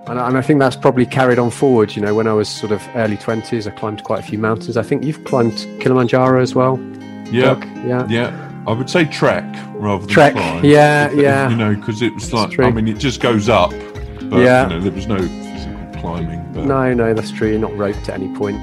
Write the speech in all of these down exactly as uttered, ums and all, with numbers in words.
And I, and I think that's probably carried on forward. You know, when I was sort of early twenties, I climbed quite a few mountains. I think you've climbed Kilimanjaro as well. Yeah, Doug? yeah, yeah. I would say trek rather than trek. climb. Yeah, if, yeah. You know, because it was like, true. I mean, it just goes up. But, yeah. you know, there was no physical climbing. But... No, no, that's true. You're not roped at any point.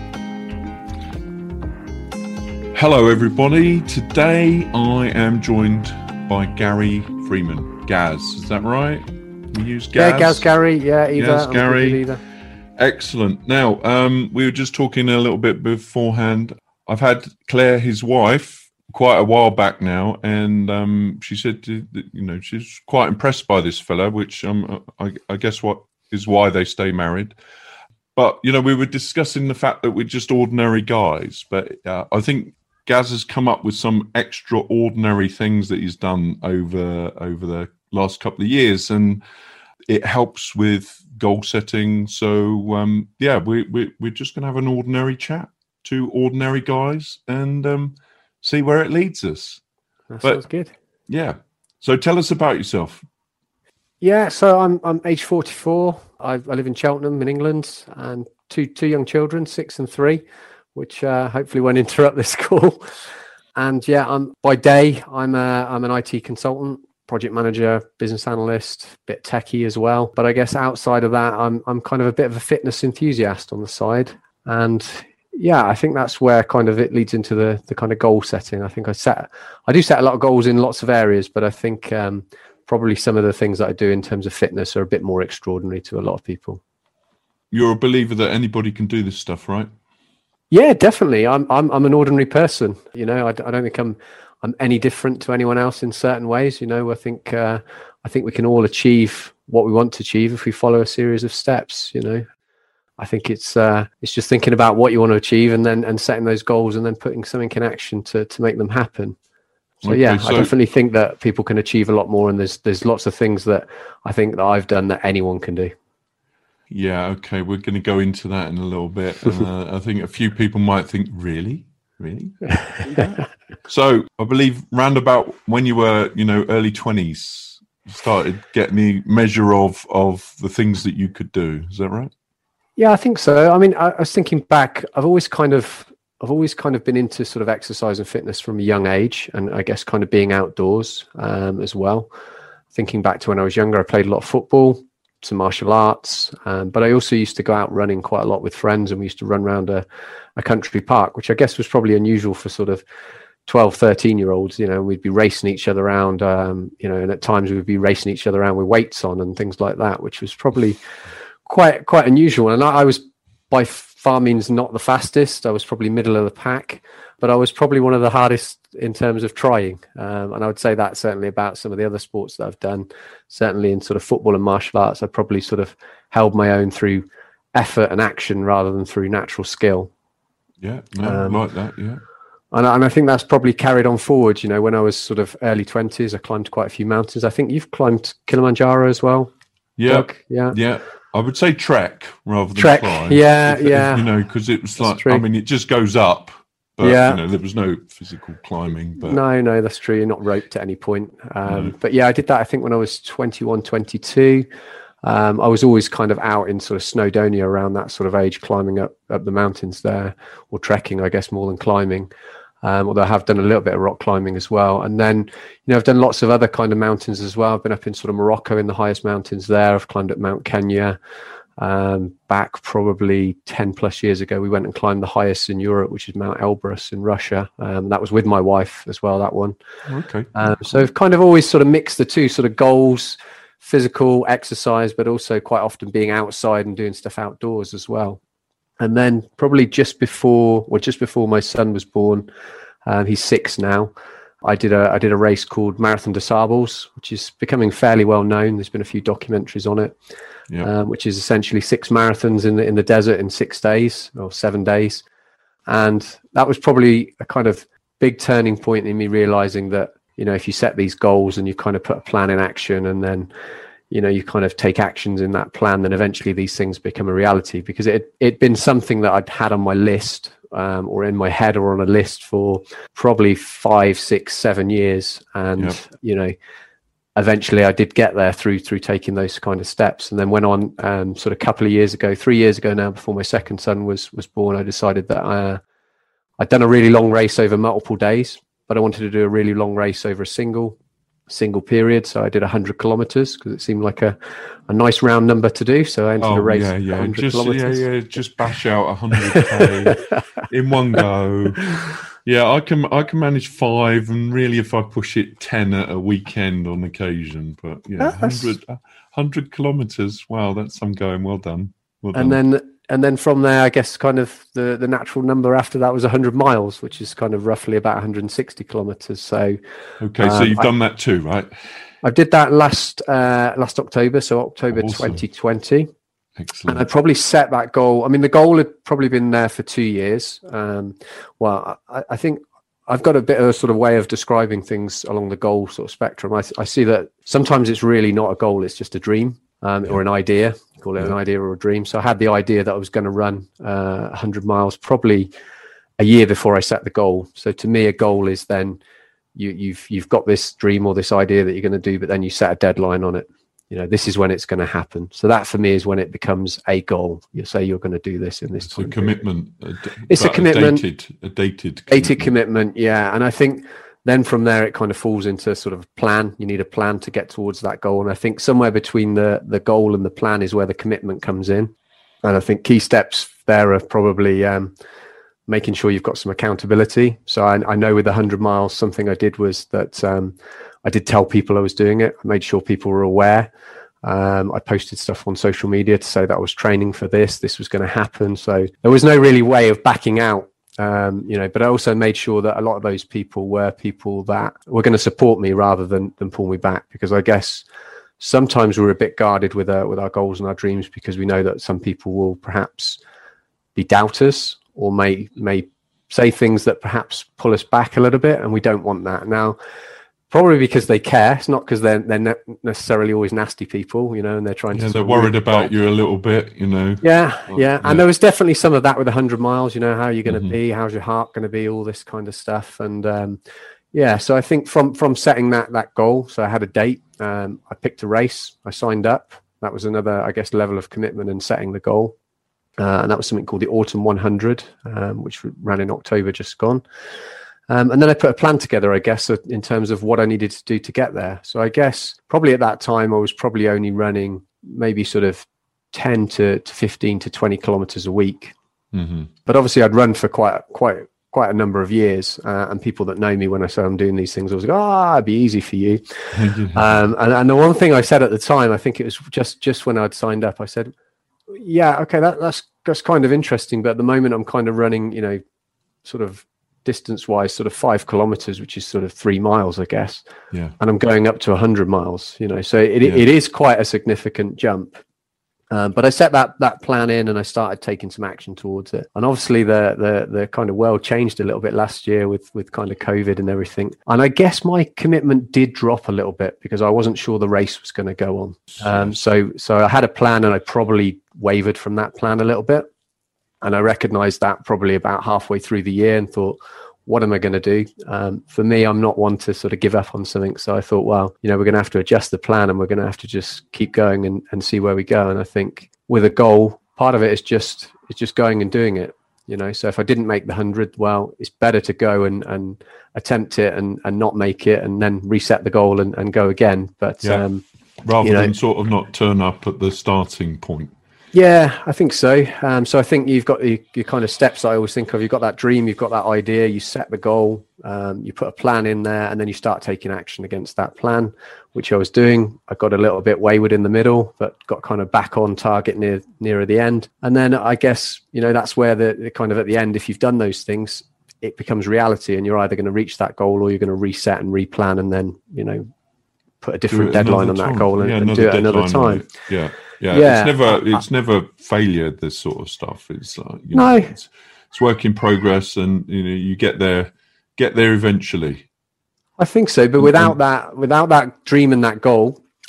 Hello, everybody. Today I am joined by Gary Freeman. Gaz, is that right? We use Gaz? Yeah, Gaz, Gary. Yeah, either. Gaz, I'm Gary. either. Excellent. Now, um, we were just talking a little bit beforehand. I've had Claire, his wife, quite a while back now, and um, she said, that, you know, she's quite impressed by this fella, which um, I, I guess what is why they stay married. But, you know, we were discussing the fact that we're just ordinary guys, but uh, I think Gaz has come up with some extraordinary things that he's done over over the last couple of years, and it helps with goal setting. So um, yeah, we, we we're just going to have an ordinary chat, two ordinary guys, and um, see where it leads us. That but, sounds good. Yeah. So tell us about yourself. Yeah, so I'm I'm age forty-four. I, I live in Cheltenham in England, and two two young children, six and three, which uh, hopefully won't interrupt this call. And yeah, I'm by day I'm a I'm an I T consultant, project manager, business analyst, bit techie as well. But I guess outside of that, I'm I'm kind of a bit of a fitness enthusiast on the side. And yeah, I think that's where kind of it leads into the the kind of goal setting. I think I set I do set a lot of goals in lots of areas, but I think um, probably some of the things that I do in terms of fitness are a bit more extraordinary to a lot of people. You're a believer that anybody can do this stuff, right? Yeah, definitely. I'm I'm I'm an ordinary person. You know, I, I don't think I'm I'm any different to anyone else in certain ways. You know, I think uh, I think we can all achieve what we want to achieve if we follow a series of steps. You know, I think it's uh, it's just thinking about what you want to achieve and then and setting those goals and then putting something in action to to make them happen. So okay, yeah, so... I definitely think that people can achieve a lot more, and there's there's lots of things that I think that I've done that anyone can do. Yeah, okay, we're going to go into that in a little bit. Uh, I think a few people might think, really? Really? So I believe round about when you were, you know, early twenties, you started getting the measure of, of the things that you could do. Is that right? Yeah, I think so. I mean, I, I was thinking back, I've always kind of, I've always kind of been into sort of exercise and fitness from a young age, and I guess kind of being outdoors um, as well. Thinking back to when I was younger, I played a lot of football, some martial arts, um, but I also used to go out running quite a lot with friends, and we used to run around a, a country park, which I guess was probably unusual for sort of twelve, thirteen year olds. You know, we'd be racing each other around, um, you know, and at times we would be racing each other around with weights on and things like that, which was probably quite, quite unusual. And I, I was by far means not the fastest. I was probably middle of the pack, but I was probably one of the hardest in terms of trying. Um, and I would say that certainly about some of the other sports that I've done, certainly in sort of football and martial arts, I probably sort of held my own through effort and action rather than through natural skill. Yeah, no, um, like that, yeah. And I, and I think that's probably carried on forward. You know, when I was sort of early twenties, I climbed quite a few mountains. I think you've climbed Kilimanjaro as well. Yeah, Doug? yeah, yeah. I would say trek rather than trek. climb. Yeah, if, yeah. You know, because it was like, true. I mean, it just goes up. But, yeah. you know, there was no physical climbing. But... No, no, that's true. You're not roped at any point. Um, no. But yeah, I did that, I think, when I was twenty-one, twenty-two. Um, I was always kind of out in sort of Snowdonia around that sort of age, climbing up, up the mountains there, or trekking, I guess, more than climbing. Um, although I have done a little bit of rock climbing as well. And then, you know, I've done lots of other kind of mountains as well. I've been up in sort of Morocco in the highest mountains there. I've climbed up Mount Kenya. Um, back probably ten plus years ago, we went and climbed the highest in Europe, which is Mount Elbrus in Russia. Um, that was with my wife as well, that one. Okay. Um, so I've kind of always sort of mixed the two sort of goals, physical exercise, but also quite often being outside and doing stuff outdoors as well. And then probably just before, or just before my son was born, um, he's six now, I did a I did a race called Marathon des Sables, which is becoming fairly well known. There's been a few documentaries on it, yeah. um, which is essentially six marathons in the in the desert in six days or seven days, and that was probably a kind of big turning point in me realizing that, you know, if you set these goals and you kind of put a plan in action, and then, you know, you kind of take actions in that plan, then eventually these things become a reality. Because it it'd been something that I'd had on my list. Um, or in my head or on a list for probably five, six, seven years. And, yep. you know, eventually I did get there through through taking those kind of steps, and then went on um, sort of a couple of years ago, three years ago now, before my second son was was born. I decided that uh, I'd done a really long race over multiple days, but I wanted to do a really long race over a single single period. So I did one hundred kilometers because it seemed like a, a nice round number to do. So I entered oh, a race. Yeah, yeah, just kilometers. yeah, yeah, just bash out one hundred k in one go. Yeah, I can I can manage five, and really, if I push it, ten at a weekend on occasion. But yeah, one hundred, one hundred kilometers. Wow, that's some going. Well done. Well done. And then and then from there, I guess kind of the, the natural number after that was one hundred miles, which is kind of roughly about one hundred sixty kilometers. So okay, so um, you've I, done that too, right? I did that last uh, last October, so October awesome. twenty twenty. Excellent. And I probably set that goal. I mean, the goal had probably been there for two years. Um, well, I, I think I've got a bit of a sort of way of describing things along the goal sort of spectrum. I, I see that sometimes it's really not a goal; it's just a dream um, yeah. or an idea. Call it yeah. an idea or a dream. So I had the idea that I was going to run uh, one hundred miles probably a year before I set the goal. So to me, a goal is then you, you've you've got this dream or this idea that you're going to do, but then you set a deadline on it. You know, this is when it's going to happen. So that for me is when it becomes a goal. You say you're going to do this in this it's time. A commitment. A d- it's a commitment. A dated, a dated commitment. Dated commitment, yeah. And I think then from there it kind of falls into sort of a plan. You need a plan to get towards that goal. And I think somewhere between the the goal and the plan is where the commitment comes in. And I think key steps there are probably um, making sure you've got some accountability. So I, I know with the one hundred miles, something I did was that um, I did tell people I was doing it. I made sure people were aware. Um, I posted stuff on social media to say that I was training for this. This was going to happen. So there was no really way of backing out, um, you know, but I also made sure that a lot of those people were people that were going to support me rather than, than pull me back. Because I guess sometimes we're a bit guarded with, uh, with our goals and our dreams because we know that some people will perhaps be doubters or may, may say things that perhaps pull us back a little bit. And we don't want that. Now, probably because they care. It's not because they're they're ne- necessarily always nasty people, you know, and they're trying yeah, to. They're worried about you a little bit, you know. Yeah, well, yeah, yeah, and there was definitely some of that with one hundred miles. You know, how you're going to mm-hmm. be, how's your heart going to be, all this kind of stuff, and um, yeah. So I think from from setting that that goal, so I had a date. Um, I picked a race. I signed up. That was another, I guess, level of commitment in setting the goal, uh, and that was something called the Autumn one hundred, um, which ran in October, just gone. Um, and then I put a plan together, I guess, in terms of what I needed to do to get there. So I guess probably at that time, I was probably only running maybe sort of ten to, to fifteen to twenty kilometers a week. Mm-hmm. But obviously I'd run for quite, quite, quite a number of years. Uh, and people that know me when I say I'm doing these things, I was like, oh, it'd be easy for you. um, and, and the one thing I said at the time, I think it was just, just when I'd signed up, I said, yeah, okay, that, that's, that's kind of interesting. But at the moment I'm kind of running, you know, sort of distance wise, sort of five kilometers, which is sort of three miles, I guess. Yeah. And I'm going up to a hundred miles, you know, so it, yeah. it is quite a significant jump. Um, but I set that, that plan in and I started taking some action towards it. And obviously the, the, the kind of world changed a little bit last year with, with kind of COVID and everything. And I guess my commitment did drop a little bit because I wasn't sure the race was going to go on. Um, so, so I had a plan and I probably wavered from that plan a little bit. And I recognized that probably about halfway through the year and thought, what am I going to do? Um, for me, I'm not one to sort of give up on something. So I thought, well, you know, we're going to have to adjust the plan and we're going to have to just keep going and, and see where we go. And I think with a goal, part of it is just, it's just going and doing it, you know? So if I didn't make the hundred, well, it's better to go and, and attempt it and, and not make it and then reset the goal and, and go again. But yeah. um, rather you know, than sort of not turn up at the starting point. Yeah, I think so. Um, so I think you've got the your kind of steps I always think of. You've got that dream, you've got that idea, you set the goal, um, you put a plan in there, and then you start taking action against that plan, which I was doing. I got a little bit wayward in the middle, but got kind of back on target near nearer the end. And then I guess, you know, that's where the, the kind of at the end, if you've done those things, it becomes reality and you're either going to reach that goal or you're going to reset and replan and then, you know, put a different deadline on that goal and, yeah, and do it another time. Yeah. Yeah, yeah, it's never it's never failure. This sort of stuff. It's like you know, no, it's, it's work in progress, and you know you get there, get there eventually. I think so, but without that, without that dream and that goal,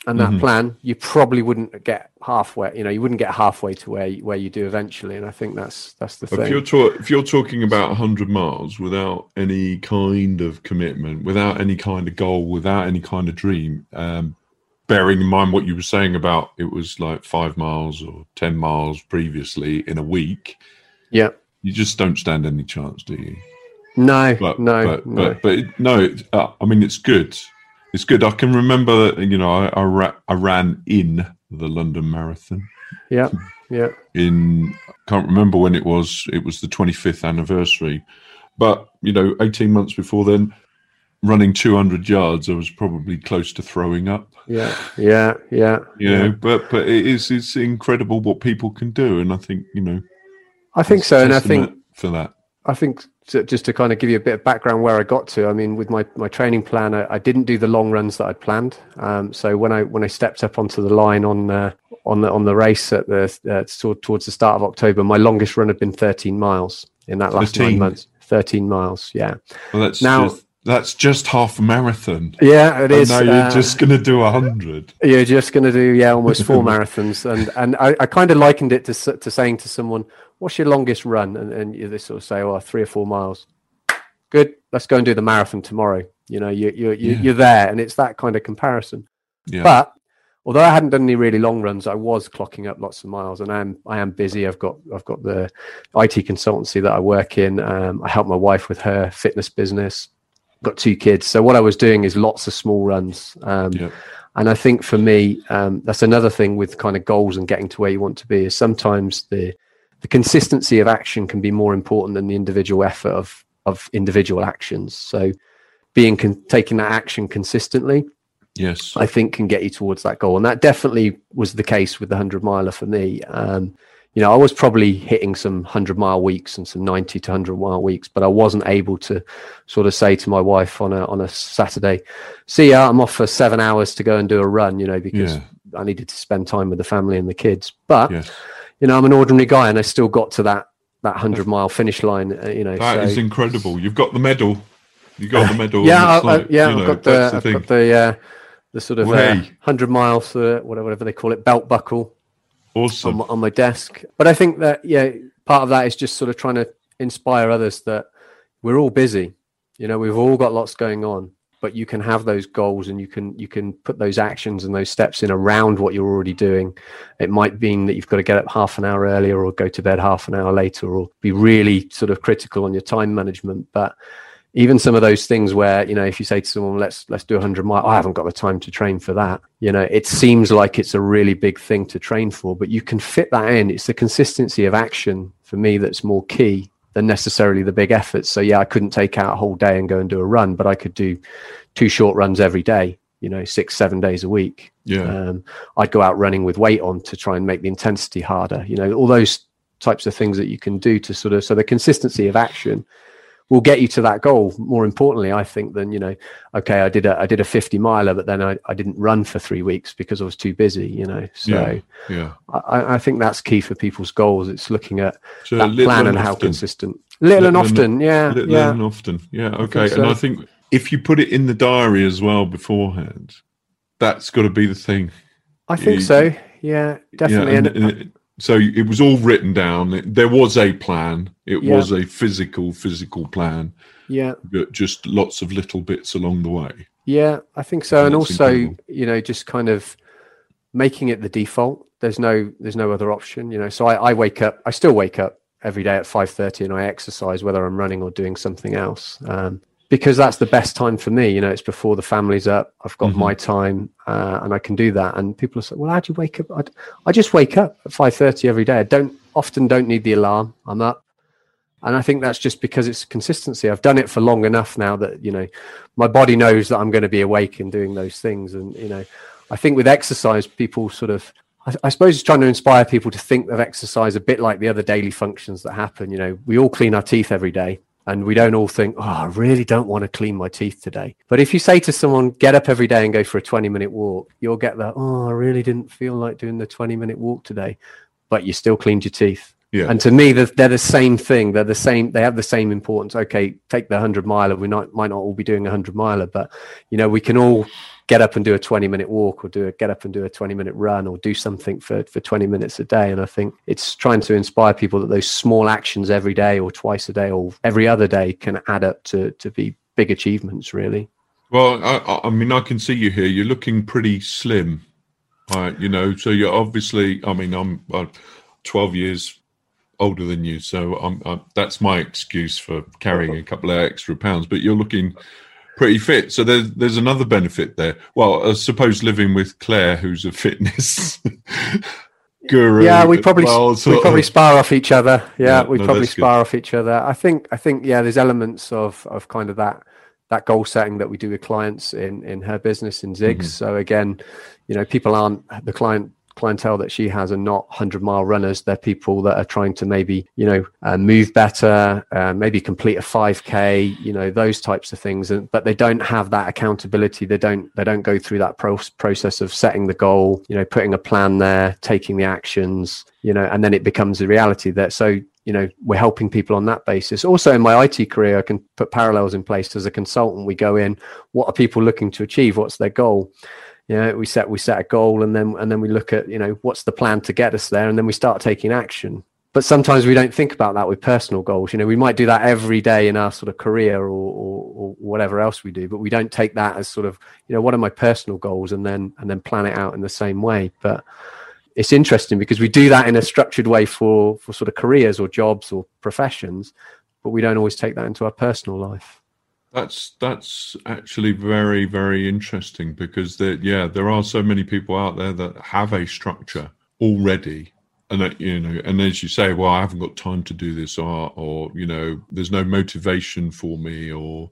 and that Mhm. plan, you probably wouldn't get halfway. You know, you wouldn't get halfway to where you, where you do eventually. And I think that's that's the If thing. you're ta- if you're talking about one hundred miles without any kind of commitment, without any kind of goal, without any kind of dream, um, bearing in mind what you were saying about it was like five miles or ten miles previously in a week, Yeah. you just don't stand any chance, do you? No. But no. but no. but but it, no, it, uh, I mean it's good. It's good. I can remember that you know I I, ra- I ran in the London Marathon. Yeah. Yeah. In can't remember when it was. It was the twenty-fifth anniversary, but you know, eighteen months before then, running two hundred yards, I was probably close to throwing up. Yeah. Yeah. Yeah. You yeah. know, but but it is it's incredible what people can do, and I think you know, I think it's so, and I testament think for that. I think to, just to kind of give you a bit of background where I got to. I mean, with my, my training plan, I, I didn't do the long runs that I'd planned. Um, so when I when I stepped up onto the line on uh, on the on the race at the uh, sort towards the start of October, my longest run had been thirteen miles in that last thirteen nine months. Thirteen miles, yeah. Well, that's Now- just, that's just half a marathon. Yeah, it And is. now you're uh, just going to do a hundred. You're just going to do, yeah, almost four marathons. And and I, I kind of likened it to s- to saying to someone, what's your longest run? And, and you they sort of say, oh, three or four miles. Good, let's go and do the marathon tomorrow. You know, you, you, you, Yeah. you're there. And it's that kind of comparison. Yeah. But although I hadn't done any really long runs, I was clocking up lots of miles. And I am I am busy. I've got I've got the I T consultancy that I work in. Um, I help my wife with her fitness business. Got two kids. So what I was doing is lots of small runs. Um, Yeah. And I think for me, um, that's another thing with kind of goals and getting to where you want to be is sometimes the the consistency of action can be more important than the individual effort of of individual actions. So being con- taking that action consistently, Yes. I think can get you towards that goal. And that definitely was the case with the hundred miler for me. Um, you know, I was probably hitting some hundred mile weeks and some ninety to hundred mile weeks, but I wasn't able to sort of say to my wife on a, on a Saturday, see ya, I'm off for seven hours to go and do a run, you know, because Yeah. I needed to spend time with the family and the kids. But, Yes. you know, I'm an ordinary guy and I still got to that, that hundred mile finish line, uh, you know. That so. is incredible. You've got the medal. You got the medal. Yeah, and I, it's I, like, yeah, you know, I've got the, that's the I've thing. got the, uh, the sort of uh, Way. hundred miles, uh, whatever, whatever they call it, belt buckle. On Awesome. my, on my desk. But I think that, yeah, part of that is just sort of trying to inspire others that we're all busy. You know, we've all got lots going on, but you can have those goals and you can you can put those actions and those steps in around what you're already doing. It might mean that you've got to get up half an hour earlier or go to bed half an hour later or be really sort of critical on your time management. But even some of those things where, you know, if you say to someone, let's let's do a hundred miles, I haven't got the time to train for that. You know, it seems like it's a really big thing to train for, but you can fit that in. It's the consistency of action for me that's more key than necessarily the big efforts. So yeah, I couldn't take out a whole day and go and do a run, but I could do two short runs every day, you know, six, seven days a week. Yeah. Um, I'd go out running with weight on to try and make the intensity harder, you know, all those types of things that you can do to sort of, so the consistency of action will get you to that goal more importantly, I think, than, you know, okay, I did a, I did a fifty miler, but then I, I didn't run for three weeks because I was too busy, you know? So Yeah. Yeah. I, I think that's key for people's goals. It's looking at So that little plan and and how often. consistent. Little, Little and and- often. Yeah. Little yeah. and often. Yeah. Okay. so. And I think if you put it in the diary as well beforehand, that's got to be the thing. I think you- so. Yeah, definitely. Yeah, and, and, and it- so it was all written down. It- There was a plan. It Yeah. was a physical, physical plan, yeah. but just lots of little bits along the way. Yeah, I think so. And That's also, incredible. you know, just kind of making it the default. There's no, there's no other option, you know. So I, I wake up, I still wake up every day at five thirty and I exercise, whether I'm running or doing something else. Um, because that's the best time for me. You know, it's before the family's up. I've got Mhm. my time uh, and I can do that. And people are saying, well, how do you wake up? I, I just wake up at five thirty every day. I don't often don't need the alarm. I'm up. And I think that's just because it's consistency. I've done it for long enough now that, you know, my body knows that I'm going to be awake and doing those things. And, you know, I think with exercise, people sort of, I, I suppose it's trying to inspire people to think of exercise a bit like the other daily functions that happen. You know, we all clean our teeth every day and we don't all think, oh, I really don't want to clean my teeth today. But if you say to someone, get up every day and go for a twenty minute walk, you'll get that, oh, I really didn't feel like doing the twenty minute walk today, but you still cleaned your teeth. Yeah. And to me, they're, they're the same thing. They're the same. They have the same importance. Okay, take the hundred miler. We not, might not all be doing a hundred miler, but you know, we can all get up and do a twenty minute walk, or do a get up and do a twenty minute run, or do something for, for twenty minutes a day. And I think it's trying to inspire people that those small actions every day or twice a day or every other day can add up to, to be big achievements, really. Well, I, I mean, I can see you here. You're looking pretty slim, right? You know, so you're obviously, I mean, I'm uh, twelve years older than you, so I'm, I'm, that's my excuse for carrying a couple of extra pounds, but you're looking pretty fit. So there's, there's another benefit there. Well, I suppose living with Claire, who's a fitness guru. Yeah, we probably well, we probably of. spar off each other. Yeah, yeah we no, probably spar good. off each other. I think, I think, yeah, there's elements of, of kind of that, that goal setting that we do with clients in, in her business in Ziggs. Mm-hmm. So again, you know, people aren't the client clientele that she has are not hundred mile runners. They're people that are trying to maybe, you know, uh, move better, uh, maybe complete a five K, you know, those types of things. And, but they don't have that accountability. They don't, they don't go through that pro- process of setting the goal, you know, putting a plan there, taking the actions, you know, and then it becomes a reality that, so, you know, we're helping people on that basis. Also in my I T career, I can put parallels in place. As a consultant, we go in, what are people looking to achieve? What's their goal? You know, we set we set a goal, and then and then we look at, you know, what's the plan to get us there, and then we start taking action. But sometimes we don't think about that with personal goals. You know, we might do that every day in our sort of career or, or, or whatever else we do, but we don't take that as sort of, you know, what are my personal goals, and then and then plan it out in the same way. But it's interesting because we do that in a structured way for for sort of careers or jobs or professions, but we don't always take that into our personal life. That's that's actually very, very interesting, because there, yeah, there are so many people out there that have a structure already, and that, you know, and as you say, well, I haven't got time to do this, or or you know, there's no motivation for me, or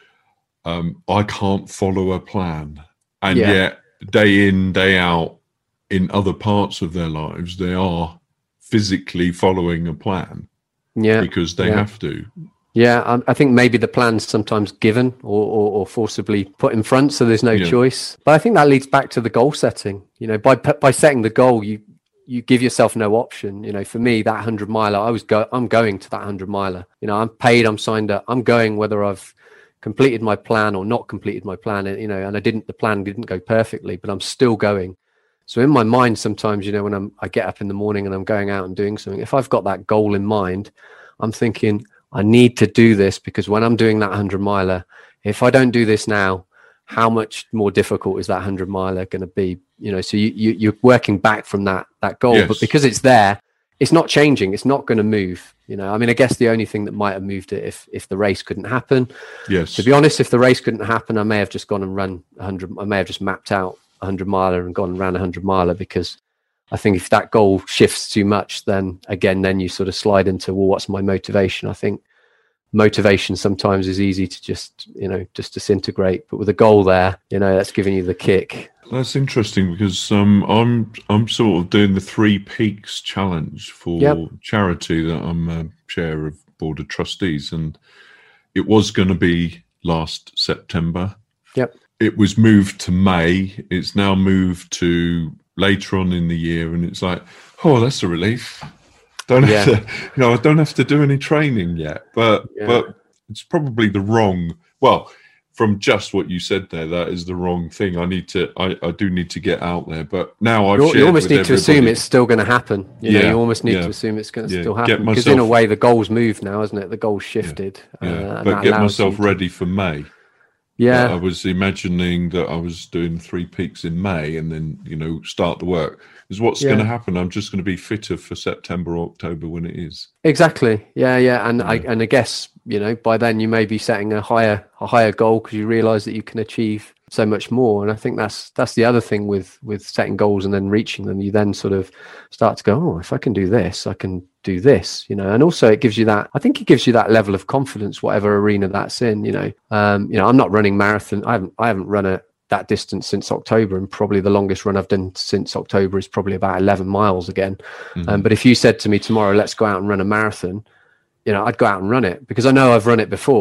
um, I can't follow a plan, and yeah. yet day in, day out, in other parts of their lives, they are physically following a plan, yeah, because they yeah. have to. Yeah, I think maybe the plan's sometimes given or, or, or forcibly put in front, so there's no yeah. choice. But I think that leads back to the goal setting. You know, by by setting the goal, you you give yourself no option. You know, for me, that hundred miler, I was go, I'm going to that hundred miler. You know, I'm paid, I'm signed up, I'm going whether I've completed my plan or not completed my plan. You know, and I didn't, the plan didn't go perfectly, but I'm still going. So in my mind, sometimes, you know, when I'm I get up in the morning and I'm going out and doing something, if I've got that goal in mind, I'm thinking, I need to do this, because when I'm doing that hundred miler, if I don't do this now, how much more difficult is that hundred miler going to be? You know, so you, you, you're working back from that, that goal, yes. but because it's there, it's not changing. It's not going to move. You know, I mean, I guess the only thing that might have moved it if, if the race couldn't happen. Yes. To be honest, if the race couldn't happen, I may have just gone and run a hundred. I may have just mapped out a hundred miler and gone and ran a hundred miler, because I think if that goal shifts too much, then again, then you sort of slide into, well, what's my motivation? I think motivation sometimes is easy to just, you know, just disintegrate, but with a goal there, you know, that's giving you the kick. That's interesting, because um, I'm I'm sort of doing the Three Peaks Challenge for yep. charity that I'm a chair of board of trustees, and it was going to be last September. Yep. It was moved to May. It's now moved to later on in the year, and it's like, oh, that's a relief. Don't have yeah. to, you know, I don't have to do any training yet, but yeah. but it's probably the wrong. Well, from just what you said there, that is the wrong thing. I need to, I, I do need to get out there. But now I've you, shared you almost with need everybody. to assume it's still going to happen. You yeah, know, you almost need yeah. to assume it's going to yeah. still happen, because myself, in a way the goal's moved now, isn't it? The goal's shifted. Yeah, yeah. Uh, but get myself ready for May. Yeah, uh, I was imagining that I was doing Three Peaks in May, and then, you know, start the work. Is what's yeah. going to happen. I'm just going to be fitter for September or October when it is. Exactly. Yeah, yeah, and yeah. I and I guess, you know, by then you may be setting a higher a higher goal, because you realise that you can achieve so much more. And I think that's that's the other thing with with setting goals and then reaching them. You then sort of start to go, oh, if I can do this, I can do this, you know. And also it gives you that, I think it gives you that level of confidence, whatever arena that's in, you know. Um, you know, I'm not running marathon. I haven't I haven't run a that distance since October, and probably the longest run I've done since October is probably about eleven miles again. Mm-hmm. Um, but if you said to me tomorrow, let's go out and run a marathon, you know, I'd go out and run it, because I know I've run it before.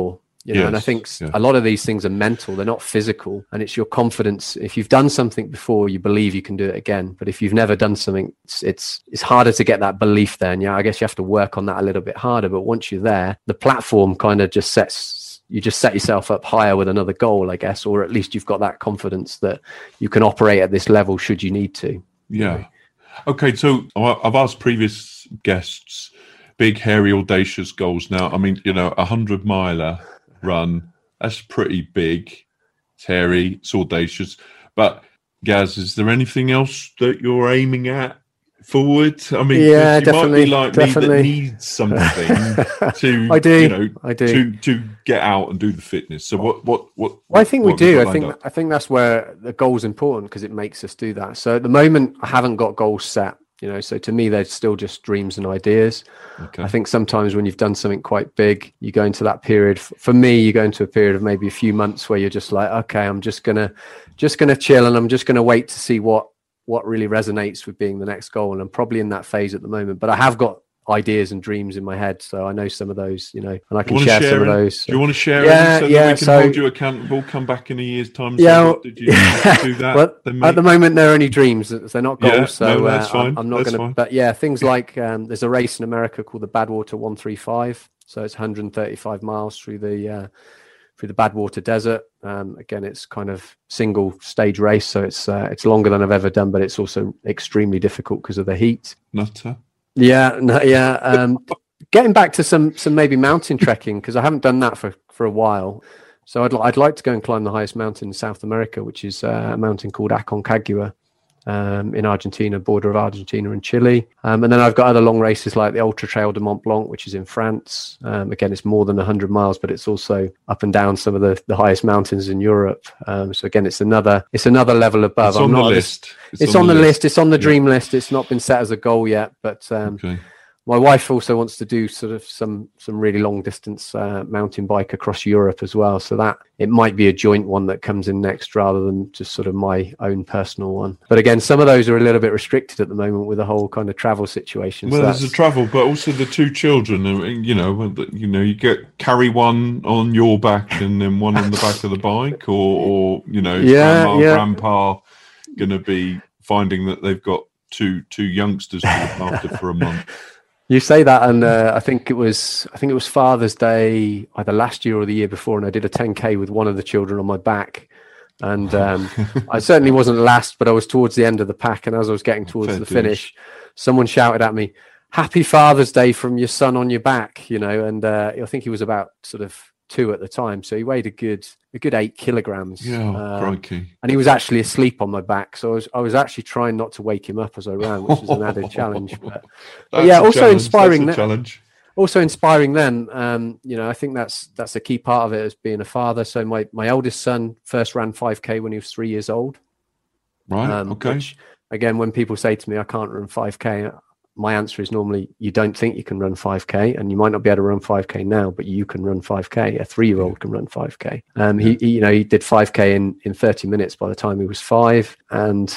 You know, yes, and I think yeah. a lot of these things are mental, they're not physical, and it's your confidence. If you've done something before, you believe you can do it again. But if you've never done something, it's it's, it's harder to get that belief there. And yeah, I guess you have to work on that a little bit harder. But once you're there, the platform kind of just sets, you just set yourself up higher with another goal, I guess, or at least you've got that confidence that you can operate at this level should you need to. Yeah. You know? Okay, so I've asked previous guests big, hairy, audacious goals. Now, I mean, you know, a hundred miler run, that's pretty big. It's hairy, it's audacious. But Gaz, is there anything else that you're aiming at forward? I mean, yeah, you definitely, might be like definitely. me that needs something to, I do, you know, I do. to to get out and do the fitness. So what what what? Well, I think we what have you do. got I think lined up? I think that's where the goal's important because it makes us do that. So at the moment, I haven't got goals set. You know, so to me, they're still just dreams and ideas. Okay. I think sometimes when you've done something quite big, you go into that period. For me, you go into a period of maybe a few months where you're just like, okay, I'm just gonna, just gonna chill, and I'm just gonna wait to see what what really resonates with being the next goal. And I'm probably in that phase at the moment. But I have got ideas and dreams in my head, so I know some of those. You know, and I can share, share some any? of those. Do you want to share Yeah, any so yeah, that we can so- hold you accountable? Come back in a year's time. And Yeah, say, what did you do that? well, then, at the mate? moment they're only dreams, they're not goals. Yeah, so no, that's uh, fine, I'm, I'm not that's gonna fine. but yeah, things like um, there's a race in America called the Badwater one thirty-five, so it's one hundred thirty-five miles through the uh, through the Badwater Desert. Um, again, it's kind of single stage race, so it's uh, it's longer than I've ever done, but it's also extremely difficult because of the heat. Nutter. Yeah, no, yeah. Um, getting back to some some maybe mountain trekking, because I haven't done that for, for a while. So I'd li- I'd like to go and climb the highest mountain in South America, which is uh, a mountain called Aconcagua um, in Argentina, border of Argentina and Chile. Um, and then I've got other long races like the Ultra Trail de Mont Blanc, which is in France. Um, again, it's more than one hundred miles, but it's also up and down some of the, the highest mountains in Europe. Um, so again, it's another it's another level above. It's on I'm the not list. It's, it's on, on the list. list. It's on the Yeah. dream list. It's not been set as a goal yet, but um, Okay. my wife also wants to do sort of some some really long distance uh, mountain bike across Europe as well. So that it might be a joint one that comes in next rather than just sort of my own personal one. But again, some of those are a little bit restricted at the moment with the whole kind of travel situation. Well, so there's the travel, but also the two children. I mean, you know, well, the- you know, you get carry one on your back and then one on the back of the bike, or, or you know, is Yeah, grandma, yeah. grandpa going to be finding that they've got two two youngsters to look after for a month. You say that, and uh, I think it was I think it was Father's Day either last year or the year before, and I did a ten K with one of the children on my back, and um, I certainly wasn't last, but I was towards the end of the pack, and as I was getting towards Fair the dues. finish, someone shouted at me, "Happy Father's Day from your son on your back," you know, and uh, I think he was about sort of two at the time, so he weighed a good a good eight kilograms. Yeah, Uh, crikey. and he was actually asleep on my back, so I was I was actually trying not to wake him up as I ran, which was an added challenge. But That's yeah, a also challenge, inspiring that's a that- challenge. also inspiring them. Um, you know, I think that's that's a key part of it as being a father. So my my eldest son first ran five K when he was three years old. Right. Um, okay. Which, again, when people say to me, "I can't run five K," my answer is normally, "You don't think you can run five K, and you might not be able to run five K now, but you can run five K. A three-year-old can run five K." Um, he, he, you know, he did five K in in thirty minutes by the time he was five, and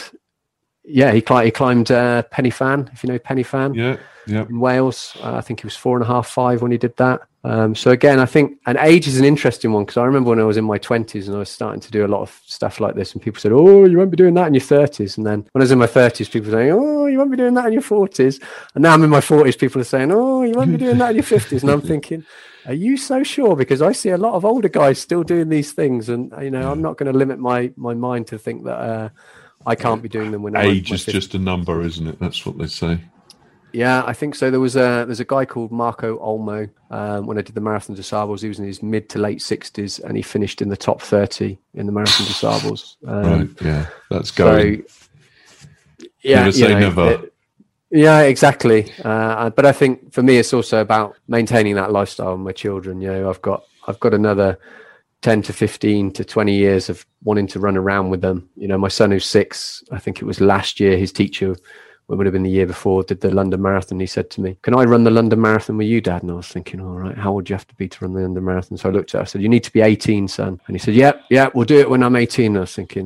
yeah, he climbed he climbed uh, Penny Fan, if you know Penny Fan. Yeah. Yeah. In Wales. Uh, I think he was four and a half, five when he did that. Um, so again, I think, and age is an interesting one because I remember when I was in my twenties and I was starting to do a lot of stuff like this, and people said, "Oh, you won't be doing that in your thirties." And then when I was in my thirties, people were saying, "Oh, you won't be doing that in your forties." And now I'm in my forties, people are saying, "Oh, you won't be doing that in your fifties." And I'm thinking, are you so sure? Because I see a lot of older guys still doing these things, and you know, I'm not going to limit my my mind to think that uh, I can't be doing them when I'm Age my is fifties. just a number, isn't it? That's what they say. Yeah, I think so. There was a there's a guy called Marco Olmo. Um, when I did the Marathon des Sables, he was in his mid to late sixties, and he finished in the top thirty in the Marathon des Sables. Um, Right. Yeah. That's going. So, yeah, Never you say know, never. it- yeah, exactly. Uh, but I think for me, it's also about maintaining that lifestyle with my children. You know, I've got I've got another ten to fifteen to twenty years of wanting to run around with them. You know, my son who's six, I think it was last year, his teacher, it would have been the year before, did the London Marathon. He said to me, "Can I run the London Marathon with you, Dad?" And I was thinking, all right, how old do you have to be to run the London Marathon? So I looked at him, I said, "You need to be eighteen, son." And he said, "Yep, yeah, we'll do it when I'm eighteen." And I was thinking,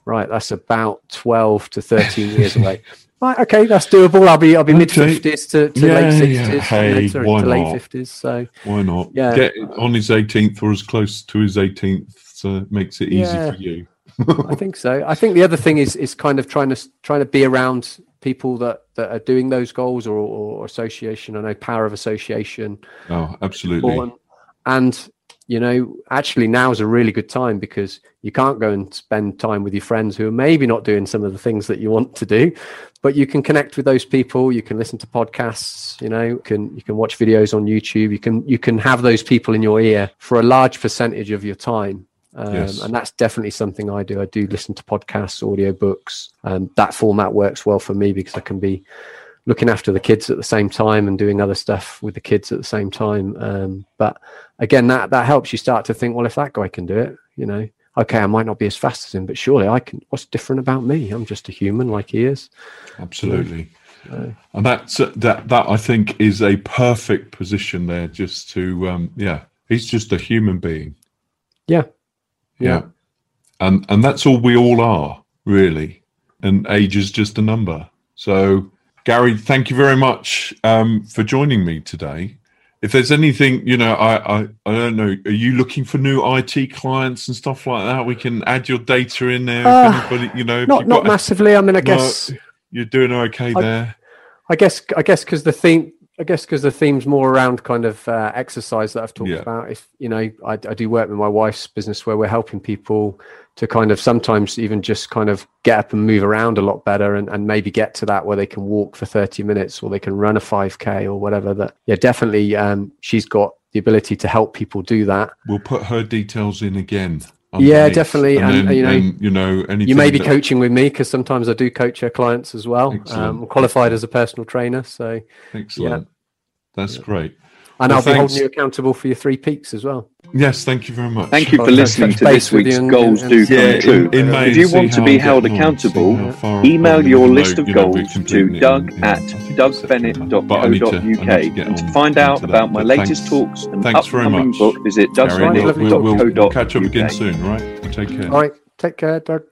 right, that's about twelve to thirteen years away. Right, okay, that's doable. I'll be I'll be okay. mid fifties to, to yeah, late sixties. Yeah. Hey, you know, why to not? Late fifties. So why not? Yeah. Get on his eighteenth or as close to his eighteenth, so it makes it easy yeah, for you. I think so. I think the other thing is is kind of trying to trying to be around people that, that are doing those goals or, or association. I know power of association. Oh, absolutely. And you know, actually now is a really good time because you can't go and spend time with your friends who are maybe not doing some of the things that you want to do, but you can connect with those people. You can listen to podcasts, you know, you can, you can watch videos on YouTube. You can, you can have those people in your ear for a large percentage of your time. Um, yes. And that's definitely something I do. I do listen to podcasts, audiobooks, and that format works well for me because I can be looking after the kids at the same time and doing other stuff with the kids at the same time. Um, but again, that, that helps you start to think, well, if that guy can do it, you know, okay, I might not be as fast as him, but surely I can. What's different about me? I'm just a human like he is. Absolutely. So, and that's, uh, that, that I think is a perfect position there just to, um, yeah, he's just a human being. Yeah. Yeah. yeah. And, and that's all we all are, really. And age is just a number. So, Gary, thank you very much um, for joining me today. If there's anything, you know, I, I, I don't know, are you looking for new I T clients and stuff like that? We can add your data in there. Uh, if anybody, you know, not not massively. I mean, I guess no, you're doing okay I, there. I guess, I guess, because the theme, I guess, because the theme's more around kind of uh, exercise that I've talked yeah. about. If you know, I, I do work with my wife's business where we're helping people to kind of sometimes even just kind of get up and move around a lot better and, and maybe get to that where they can walk for thirty minutes or they can run a five K or whatever. That yeah, definitely um, she's got the ability to help people do that. We'll put her details in again. Underneath. Yeah, definitely. And, and, and you know, and, you know, anything you may be that... coaching with me because sometimes I do coach her clients as well. Um, I'm qualified as a personal trainer. So excellent. Yeah. That's yeah. great. And well, I'll thanks. be holding you accountable for your three peaks as well. Yes, thank you very much. Thank you for listening to this week's Goals Do Come True. If you want to be held accountable, email your list of goals to doug at doug bennett dot co dot uk. And to find out about my latest talks and upcoming book, visit doug bennett dot co dot uk. We'll catch up again soon, right? Take care. All right, take care, Doug.